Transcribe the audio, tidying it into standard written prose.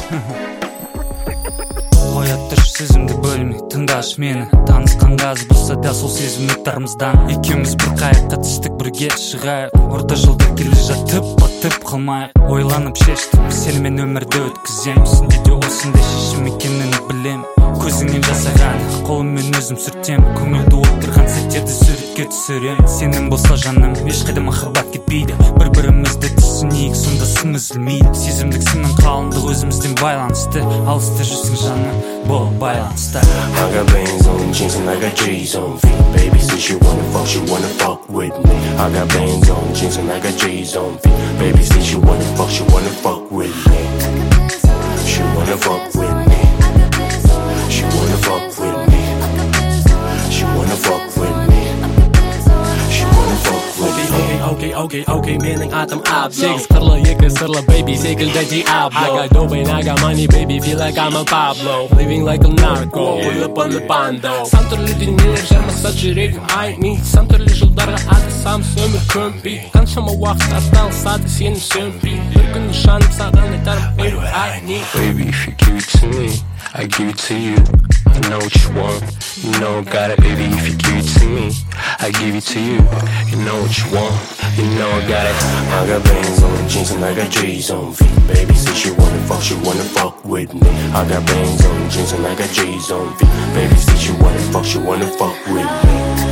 Қоя тұршы сөзімді бөлмей тыңдашы мені. Танысқанға аз болса да сол сезім өттарымыздан. Екеуміз бір қайыққа түстік, бірге шығайық. Орта жолда келе жатып батып қалмайық. Ойланып шештім, сенімен өмірді өткізем. Түсінде де осындай шешім екенін білем. Көзіңнен жасаған қолыммен өзім сүртем. Көңілді отырған сәттерді суретке түсірем. Сенің болса жаным ешқайда махаббат кетпейді. Бір-бірімізді түсінейік, сонда сын үзілмейді. Сезімдік сынның қалыңдығы өзімізден байланысты. Алыста жүрсің жаным, бол байланыста. I got bangs on jeans and I got J's on feet. Baby says she wanna fuck with me. I got bangs on jeans and I got J's on feet. Baby says she wanna fuck with me. She wanna fuck with me. She wanna fuck with me. She wanna fuck with me. She wanna fuck with me. Okay, менің атым Абдо. Сегіз қырлы, екі сырлы, baby секілді Диабло. I got dope and I got money, baby, feel like I'm a Pablo. Living like a narco, ойлып on the bando. Сан түрлі дүниелер жармаса жүрегім I need. Сан түрлі жылдарға адасамыз өмір көнбей. Қаншама уақыт асталысады сенің сөнбей. Бір күн жаным саған айтарым baby I need. Baby, if you give it to me, I give it to you. I know what you want, you know I got it. Baby, if you give it to me, I give it to you. You know what you want, you know I got it. I got bangs on jeans and I got J's on feet. Baby says she wanna fuck with me. I got bangs on jeans and I got J's on feet. Baby says she wanna fuck with me.